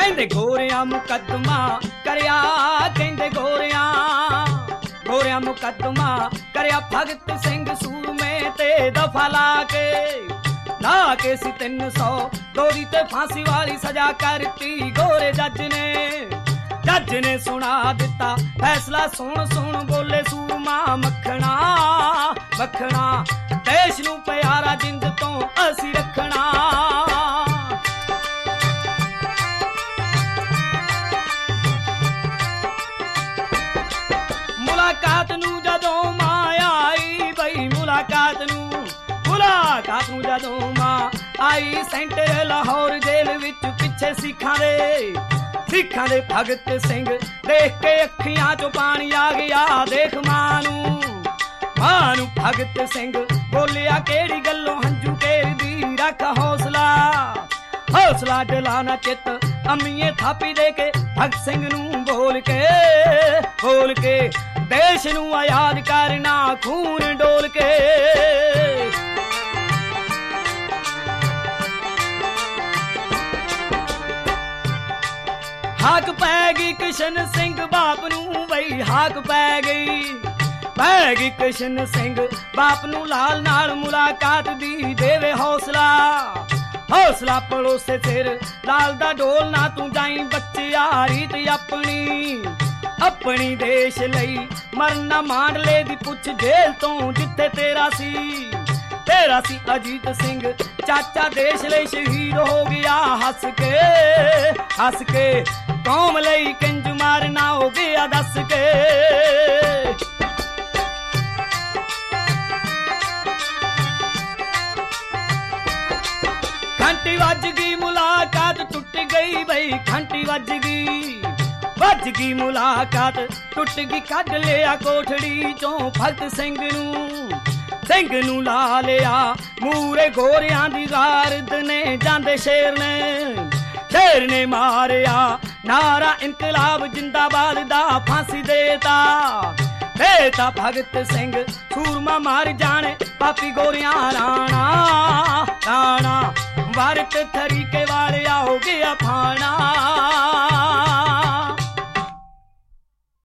कहंदे गोरियां मुकदमा करया, कहंदे गोरियां मुकदमा करया भगत सिंह सूरमे ते दफा ला के सी 300 गोरी ते फांसी वाली सजा करती। गोरे जज ने सुना दिता फैसला, सुन सुन बोले सूरमा मखना मखना, देश नू प्यारा जिंद तो असी रखना। मुलाकात नू जदों मां आई बई, मुलाकात नू जदों मां आई, सेंटर लाहौर जेल विच पिछे सिखां दे भगत सिंह देख के अखियां चो पानी आ गया। देख मानू भगत सिंह बोलिया केड़ी गल्लों हंजू केरदी, रख हौसला डलाना चित अम्मीए थापी दे के भगत सिंह नू बोल के देश नू आजाद करना खून डोल के। हाक पै गई किशन सिंह बाप नू बई, हाक पै गई किशन सिंह बाप नू लाल नाल मुलाकात दी देवे हौसला पड़ोसे सिर लाल दा डोल ना तू जाई बच्चिया रीत अपनी देश लई मरना मांड ले दी पुछ जेल तो जिथे तेरा सी अजीत सिंह चाचा देश ले शहीद हो गया। हस के कौम लई किंज मारना हो गया दस के। घंटी वज गई मुलाकात टूट गई बई, घंटी वज गई मुलाकात टूट गई। कढ लिया कोठड़ी चों भगत सिंह नू ला लिया मूरे गोरियां दी गारद ने जांदे शेर ने मारिया नारा इनकलाब जिंदाबाद दा फांसी देता भगत सिंह सूरमा मार जाने पापी गोरियां राणा भारत तरीके वाले हो गया फाना।